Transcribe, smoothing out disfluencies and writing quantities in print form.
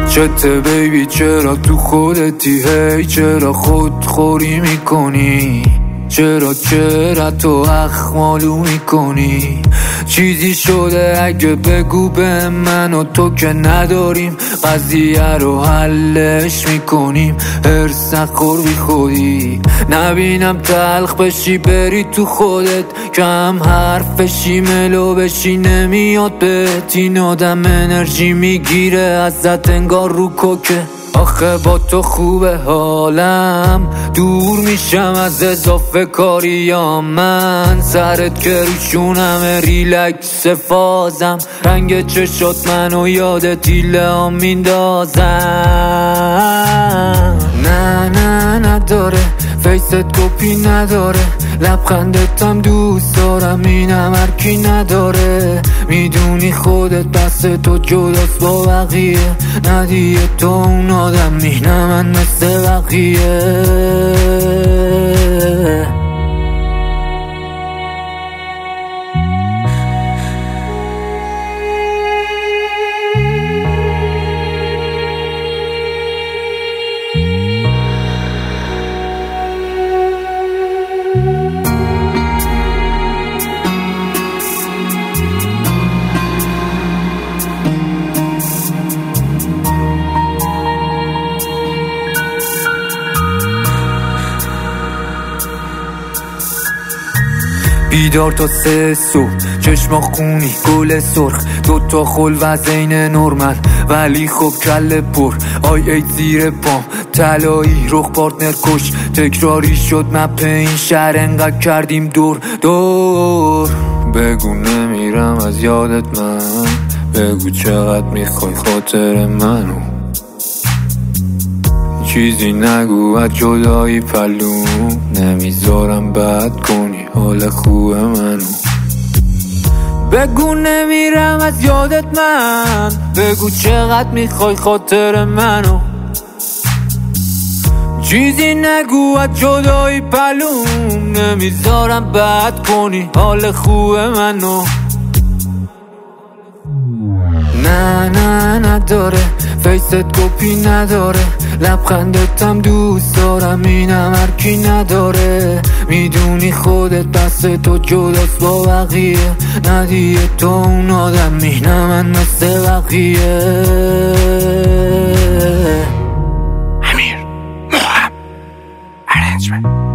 چته بیبی چرا تو خودتی هی چرا خودخوری میکنی چرا تو اخمالو میکنی چیزی شده اگه بگو به من و تو که نداریم قضیه رو حلش میکنیم هرس نخور بی خودی نبینم تلخ بشی بری تو خودت کم حرف بشی ملو بشی نمیاد بهت این آدم انرژی میگیره ازت انگار رو کوکه آخه با تو خوبه حالم دور میشم از اضافه کاریا من سرت که روشونم ریلکس فازم رنگ چشات منو یاد تیله ها میندازم نه نداره فیست کپی نداره لبخندتم دوست دارم اینم هرکی نداره میدونی خودت بس تو جداست با بقیه ندیه تو اون آدمی نه من مثل بقیه بیدار تا 3 صبح چشما خونی گل سرخ دوتا خل و زین نورمل ولی خب کل پر آی ای زیر پام تلایی رخ پارتنر کش تکراری شد مپ این شهر انقدر کردیم دور بگو نمیرم از یادت من بگو چقدر میخوای خاطر منو چیزی نگو از جدایی پلو نمیذارم بد کنی حال خوب منو بگو نمیرم از یادت من بگو چقدر میخوای خاطر منو چیزی نگو از جدایی پلو نمیذارم بد کنی حال خوب منو نه نداره فیست کپی نداره لبخندتم دوست دارم اینم هرکی نداره میدونی خودت بس تو جداست با بقیه ندیه تو اون آدمی نه من مثل بقیه امیر موهم ارنجمنت